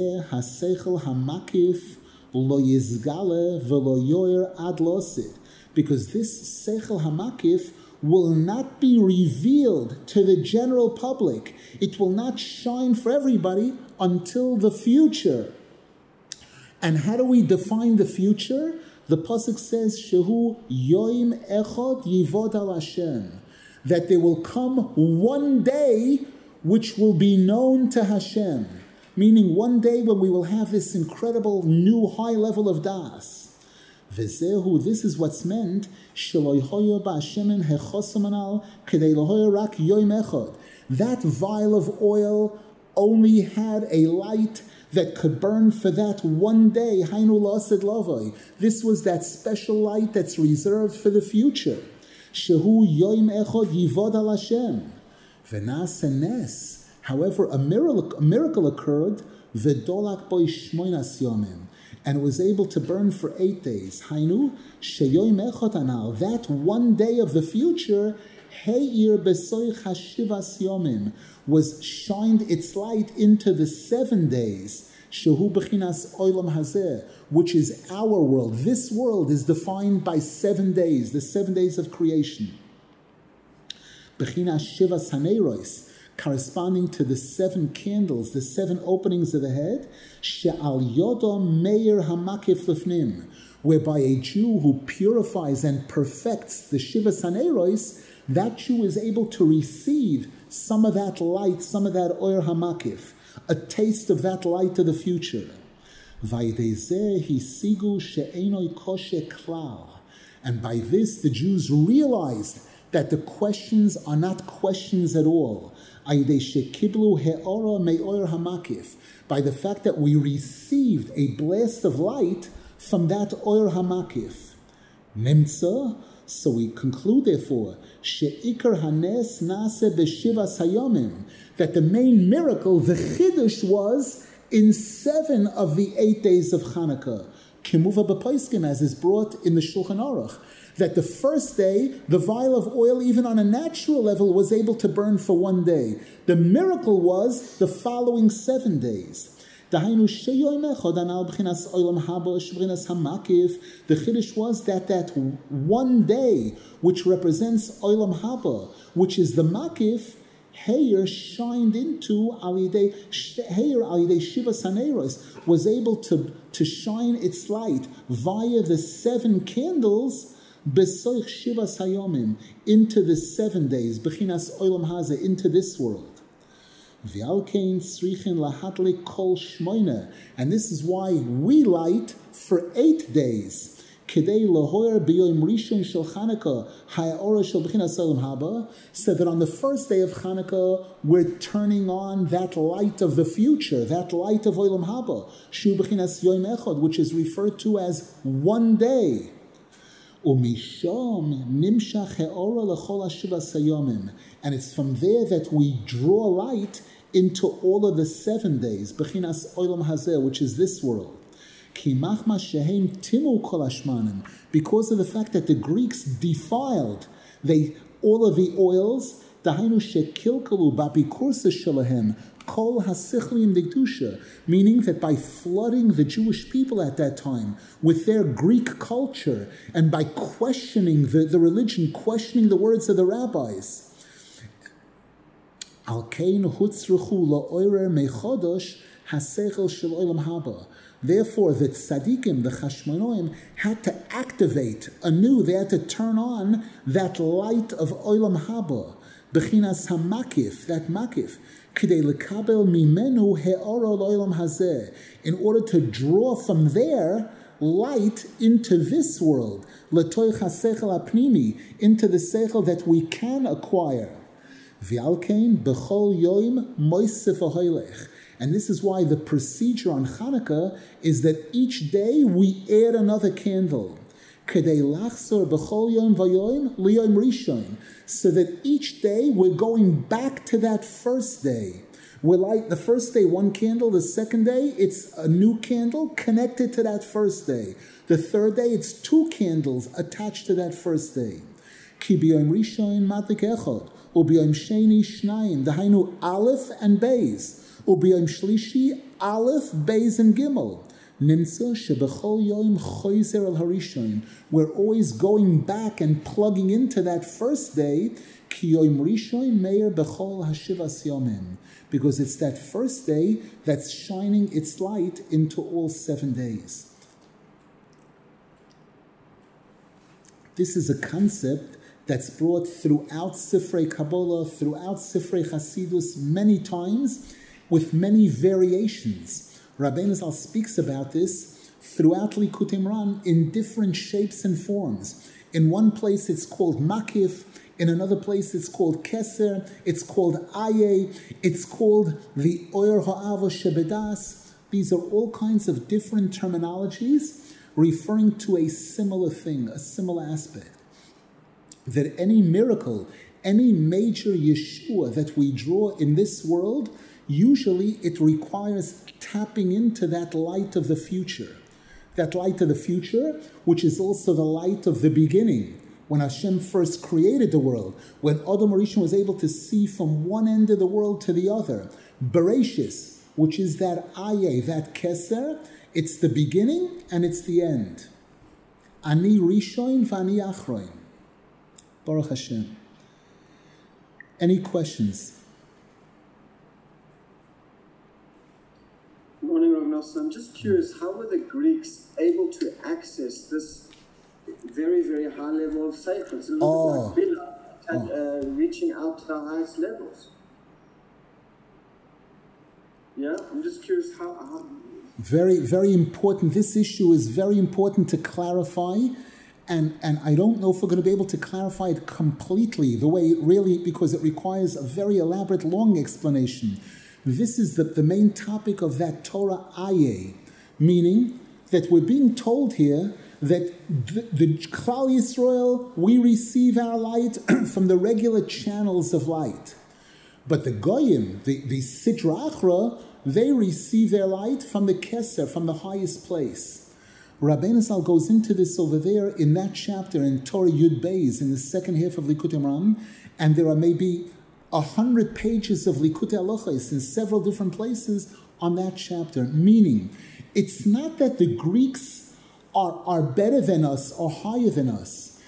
this seichel hamakif will not be revealed to the general public. It will not shine for everybody until the future. And how do we define the future? The pasuk says, "Shehu yoim echad yivod al Hashem," that there will come one day which will be known to Hashem, meaning one day when we will have this incredible new high level of das. V'zehu, this is what's meant. Shelo yhoya ba'Hashem hechosamanal kedei lahoya rak yoim echad. That vial of oil only had a light that could burn for that one day. Hainu la'ased lavai. This was that special light that's reserved for the future. Shehu yoim echad yivod al Hashem. V'naseh nes. However, a miracle, a miracle occurred. V'dolak boi shmoinas yomim, and it was able to burn for eight days. Hainu sheyoim echad anal. That one day of the future, heir besoich hashivas yomim, was shined its light into the seven days, shehu bechinas olam hazeh, which is our world. This world is defined by seven days, the seven days of creation. Bechinas shivas haneiros, corresponding to the seven candles, the seven openings of the head, she'al yodom meir hamakif lefnim, whereby a Jew who purifies and perfects the shivas haneiros, that Jew is able to receive some of that light, some of that oyer hamakif, a taste of that light of the future. And by this the Jews realized that the questions are not questions at all. By the fact that we received a blast of light from that oyer hamakif. Nimtza. So we conclude, therefore, she'ikar hanes nase b'shivas hayomim, that the main miracle, the chiddush, was in seven of the eight days of Chanukah. Kimuva b'paiskim, as is brought in the Shulchan Aruch, that the first day, the vial of oil, even on a natural level, was able to burn for one day. The miracle was the following seven days. The chiddush was that that one day, which represents Olam Haba, which is the Makif, Heir shined into Alidei Heir Alidei Shiva Saneros, was able to, to shine its light via the seven candles Besoich Shiva Sayomim, into the seven days, Bechinas Olam Hazeh, into this world. V'alkein srichin lahatlik kol shmoina, and this is why we light for eight days. Kedei lahoyer b'yom rishon shel Chanukah ha'ora shel Bechinas Olam Haba, so that on the first day of Chanukah we're turning on that light of the future, that light of Olam Haba, Shu Bechinas Yom Echad, which is referred to as one day. Umisham nimshach he'ora lechol hashiva sayomim, and it's from there that we draw light into all of the seven days, Bechinas Olam Hazeh, which is this world. Ki machma shehem timu kol hashmanim, because of the fact that the Greeks defiled they all of the oils, dahainu shekilkalu babikursa shalahem kol hasichlim dikdusha, meaning that by flooding the Jewish people at that time with their Greek culture and by questioning the, the religion, questioning the words of the rabbis, al kein hutzruchu la'orer mechodosh hasechel shel olam haba. Therefore, the tzaddikim, the chashmonoim, had to activate anew. They had to turn on that light of olam haba, bechinas hamakif, that makif, k'dei lekabel mimenu he'ora l'olam hazeh, in order to draw from there light into this world, letoich hasechel apnimi, into the sechel that we can acquire. V'alkein b'chol yoim moisef ahoylech. And this is why the procedure on Chanukah is that each day we add another candle. Kedei lachzor b'chol yom v'yoim liyom rishon. So that each day we're going back to that first day. We light the first day one candle, the second day it's a new candle connected to that first day. The third day it's two candles attached to that first day. Ki b'yom rishon madlik echad, u b'yom sheni shnayim, dahainu aleph and beis. Ubiyom shlishi aleph, beis, and gimel. Nimtza shebechol yom choizer al harishon. We're always going back and plugging into that first day. Ki yom rishon meir bechol hashivas yomim. Because it's that first day that's shining its light into all seven days. This is a concept that's brought throughout Sifrei Kabbalah, throughout Sifrei Chasidus many times, with many variations. Rabbeinu Zal speaks about this throughout Likutei Moharan in different shapes and forms. In one place it's called Makif, in another place it's called Keser, it's called Aye, it's called the Oyer Ha'ava Shebedas. These are all kinds of different terminologies referring to a similar thing, a similar aspect. That any miracle, any major Yeshua that we draw in this world, usually it requires tapping into that light of the future. That light of the future, which is also the light of the beginning. When Hashem first created the world, when Adam Rishon was able to see from one end of the world to the other. Bereshis, which is that Aye, that Keser, it's the beginning and it's the end. Ani Rishon v'ani Achroin. Baruch Hashem. Any questions? Morning, Rav Nosson. I'm just curious, how were the Greeks able to access this very, very high level of seichel? It's a little Oh. bit like Bila, and, Oh. uh, reaching out to the highest levels. Yeah, I'm just curious how... how Very, very important. This issue is very important to clarify. And, and I don't know if we're going to be able to clarify it completely, the way it really, because it requires a very elaborate, long explanation. This is the, the main topic of that Torah Aye, meaning that we're being told here that the, the Klal Yisrael, we receive our light from the regular channels of light. But the Goyim, the, the Sitra Achra, they receive their light from the Keser, from the highest place. Rabbeinu Zal goes into this over there in that chapter in Torah Yud Beis, in the second half of Likutei Moharan, and there are maybe a hundred pages of Likutei Halachos in several different places on that chapter. Meaning, it's not that the Greeks are, are better than us or higher than us.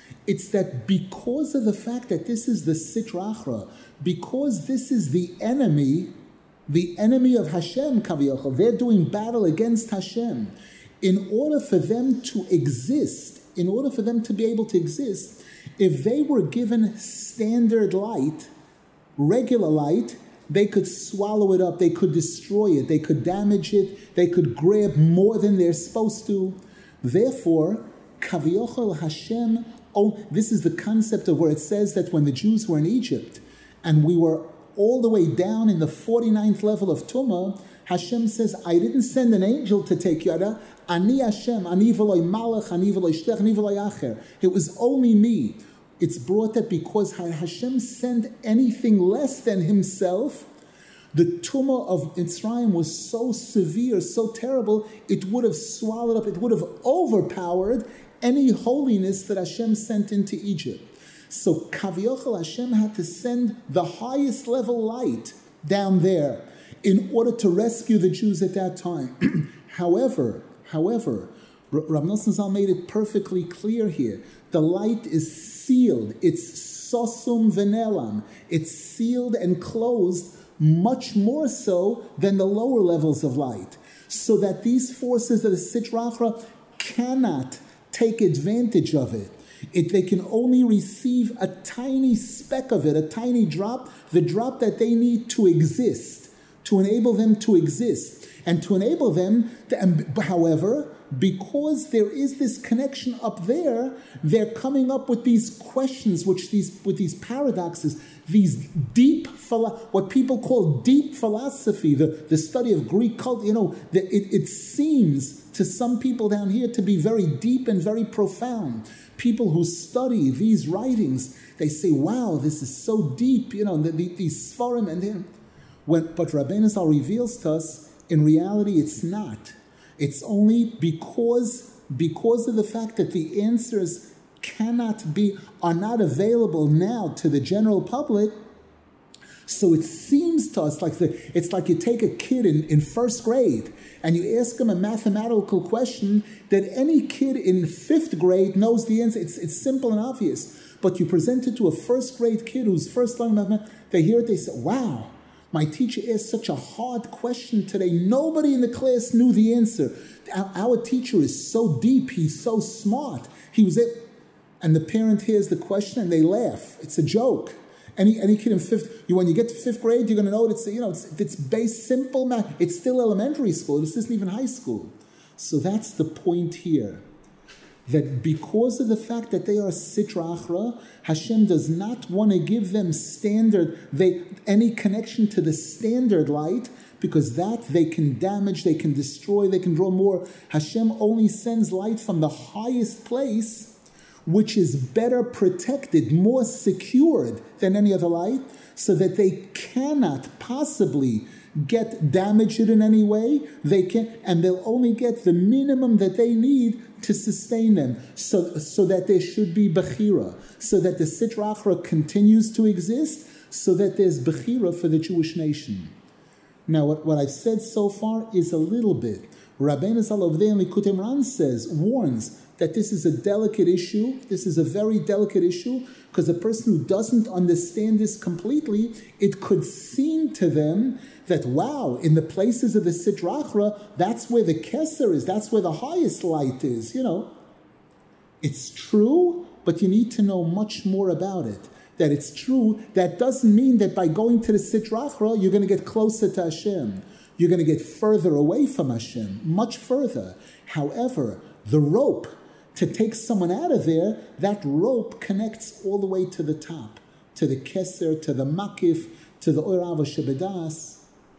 It's that because of the fact that this is the Sitra Achra, because this is the enemy, the enemy of Hashem, Kaviyachal, they're doing battle against Hashem. In order for them to exist, in order for them to be able to exist, if they were given standard light, regular light, they could swallow it up, they could destroy it, they could damage it, they could grab more than they're supposed to. Therefore, Kaviyachal Hashem, oh, this is the concept of where it says that when the Jews were in Egypt, and we were all the way down in the forty-ninth level of Tumah, Hashem says, I didn't send an angel to take you out. Ani Hashem, ani v'loi malach, ani v'loi shlech, ani v'loi acher. It was only me. It's brought that because Hashem sent anything less than himself, the tumah of Mitzrayim was so severe, so terrible, it would have swallowed up, it would have overpowered any holiness that Hashem sent into Egypt. So Kaviyachal Hashem had to send the highest level light down there in order to rescue the Jews at that time. However, however, Rav Nosson Zal made it perfectly clear here. The light is sealed. It's sosum venelam. It's sealed and closed much more so than the lower levels of light. So that these forces of the Sitra Achra cannot take advantage of it. It, they can only receive a tiny speck of it, a tiny drop, the drop that they need to exist, to enable them to exist. And to enable them, to, however, because there is this connection up there, they're coming up with these questions, which these with these paradoxes, these deep, what people call deep philosophy, the, the study of Greek culture. You know, the, it, it seems to some people down here to be very deep and very profound. People who study these writings, they say, wow, this is so deep, you know, the, the, these Sfarim and then, when, but Rabbeinu Zal reveals to us, in reality, it's not. It's only because, because of the fact that the answers cannot be, are not available now to the general public. So it seems to us like the, it's like you take a kid in, in first grade and you ask him a mathematical question that any kid in fifth grade knows the answer. It's, it's simple and obvious. But you present it to a first grade kid who's first learning mathematics, they hear it, they say, wow, my teacher asked such a hard question today. Nobody in the class knew the answer. Our, our teacher is so deep. He's so smart. He was it. And the parent hears the question and they laugh. It's a joke. Any any kid in fifth, you, when you get to fifth grade, you're going to know it. It's, you know, it's, it's base simple math. It's still elementary school. This isn't even high school. So that's the point here. That because of the fact that they are Sitra Achra, Hashem does not want to give them standard, they any connection to the standard light, because that they can damage, they can destroy, they can draw more. Hashem only sends light from the highest place, which is better protected, more secured than any other light, so that they cannot possibly get damaged in any way. They can, and they'll only get the minimum that they need to sustain them, so, so that there should be Bechira, so that the Sitra Achra continues to exist, so that there's Bechira for the Jewish nation. Now, what, what I've said so far is a little bit. Rabbeinu Zal over there in Likutei Moharan says, warns that this is a delicate issue. This is a very delicate issue, because a person who doesn't understand this completely, it could seem to them that, wow, in the places of the Sitra Achra, that's where the Keser is, that's where the highest light is, you know. It's true, but you need to know much more about it. That it's true, that doesn't mean that by going to the Sitra Achra, you're going to get closer to Hashem. You're going to get further away from Hashem, much further. However, the rope to take someone out of there, that rope connects all the way to the top, to the Keser, to the Makif, to the Or Ava Shebedas.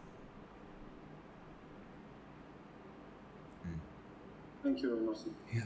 Thank you, Rav Nosson. Yeah.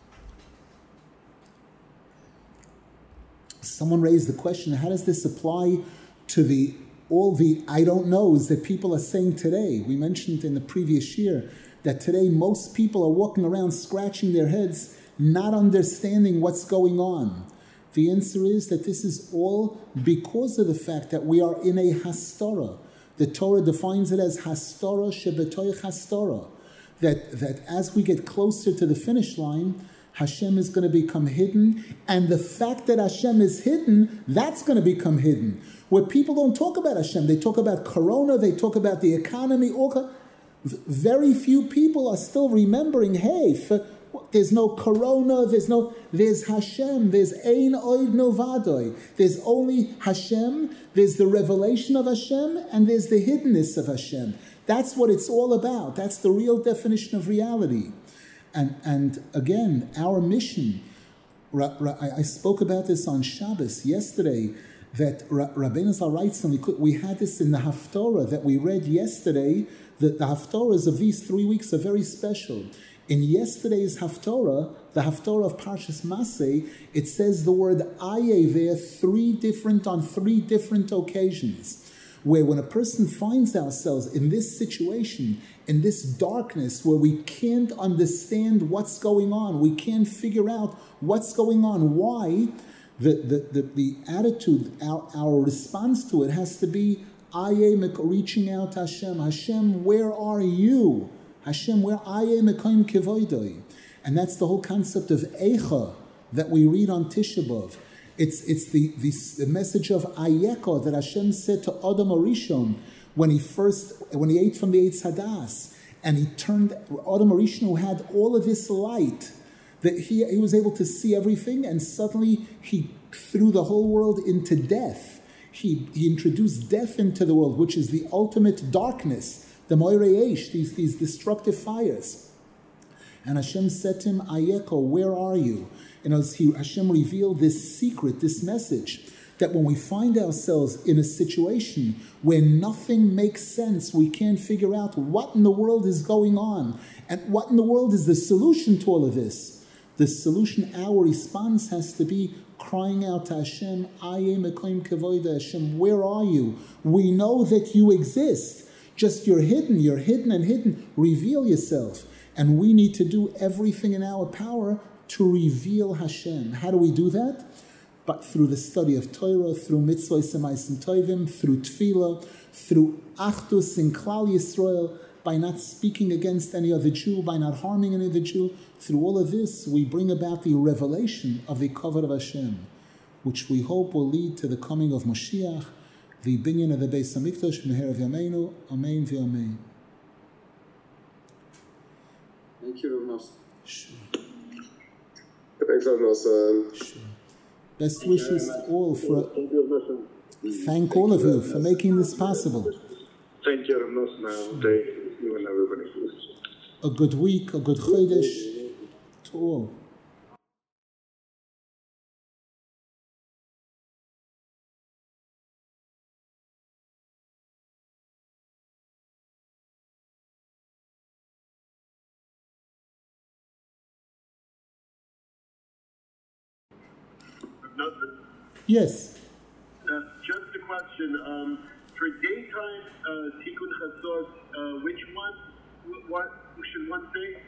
Someone raised the question, how does this apply to the all the I don't knows that people are saying today? We mentioned in the previous year that today most people are walking around scratching their heads, not understanding what's going on. The answer is that this is all because of the fact that we are in a hastorah. The Torah defines it as hastorah shebetoich hastorah. That, that as we get closer to the finish line, Hashem is going to become hidden, and the fact that Hashem is hidden, that's going to become hidden. Where people don't talk about Hashem, they talk about Corona, they talk about the economy. All, very few people are still remembering, hey, for, there's no Corona, there's no, there's Hashem, there's Ein Oid No Vadoi. There's only Hashem, there's the revelation of Hashem, and there's the hiddenness of Hashem. That's what it's all about. That's the real definition of reality. And and again, our mission, I spoke about this on Shabbos yesterday, that Rabbeinu Zal writes, and we, could, we had this in the Haftorah that we read yesterday, that the Haftorahs of these three weeks are very special. In yesterday's Haftorah, the Haftorah of Parshas Maseh, it says the word Aye there three different, on three different occasions. Where when a person finds ourselves in this situation, in this darkness, where we can't understand what's going on, we can't figure out what's going on, why, the the the, the attitude, our, our response to it has to be, Aye, reaching out to Hashem. Hashem, where are you? Hashem, where Aye Mekayim Kevoidoi. And that's the whole concept of Eicha that we read on Tisha B'Av. It's it's the, the the message of Ayeka that Hashem said to Adam Arishon when he first when he ate from the Eitz Hadas, and he turned Adam Arishon, who had all of this light, that he he was able to see everything, and suddenly he threw the whole world into death. He he introduced death into the world, which is the ultimate darkness, the Moirei Eish, these these destructive fires. And Hashem said to him, Ayeko, where are you? And as he, Hashem revealed this secret, this message, that when we find ourselves in a situation where nothing makes sense, we can't figure out what in the world is going on, and what in the world is the solution to all of this. The solution, our response has to be crying out to Hashem, Aye Mekayim Kevoida, Hashem, where are you? We know that you exist. Just you're hidden, you're hidden and hidden. Reveal yourself. And we need to do everything in our power to reveal Hashem. How do we do that? But through the study of Torah, through mitzvah semais and tovim, through tefillah, through achdus in Klal Yisrael, by not speaking against any other Jew, by not harming any other Jew. Through all of this, we bring about the revelation of the kavod of Hashem, which we hope will lead to the coming of Mashiach, the binyan of the Beis Hamikdash, meher of Yameinu, Amen v'Amen. Thank you, Rav Nosson. Sure. Thanks, Rav Nosson. Sure. Best wishes to all for. Thank all of you for making this possible. Thank you, Rav Nosson. You and everybody. A good week, a good chodesh to all. Nothing? Yes. Uh, just a question. Um, for daytime uh, Tikkun Chatzot, uh, which one? What should one say?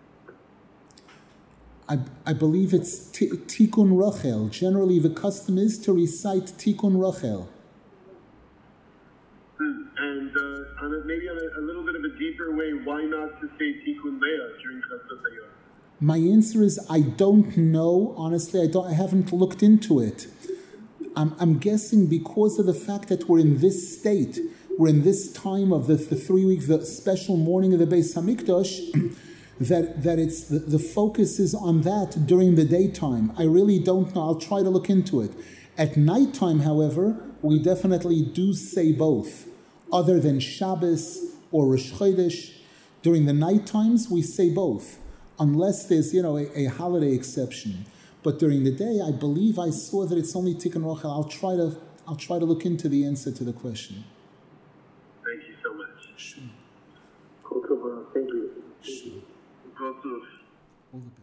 I, I believe it's t- Tikkun Rachel. Generally, the custom is to recite Tikkun Rachel. Hmm. And uh, on a, maybe on a, a little bit of a deeper way, why not to say Tikkun Leah during Chatzot Hayom? My answer is I don't know. Honestly, I don't. I haven't looked into it. I'm, I'm guessing because of the fact that we're in this state, we're in this time of the, the three week, the special morning of the Beis Hamikdash, that that it's the, the focus is on that during the daytime. I really don't know. I'll try to look into it. At nighttime, however, we definitely do say both. Other than Shabbos or Rosh Chodesh, during the night times we say both. Unless there's, you know, a, a holiday exception, but during the day, I believe I saw that it's only Tikkun Rachel. I'll try to, I'll try to look into the answer to the question. Thank you so much. Sure. Thank you. Sure. Both of All the best.